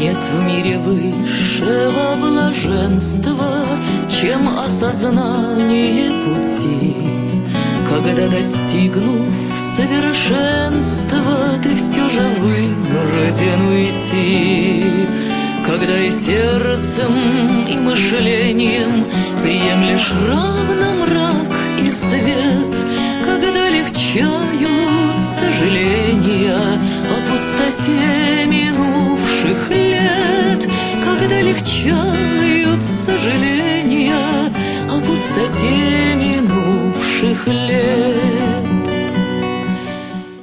Нет в мире высшего блаженства, чем осознание пути. Когда, достигнув совершенства, ты все же вынужден уйти. Когда и сердцем, и мышлением приемлешь равно мрак и свет, когда легчают сожаления,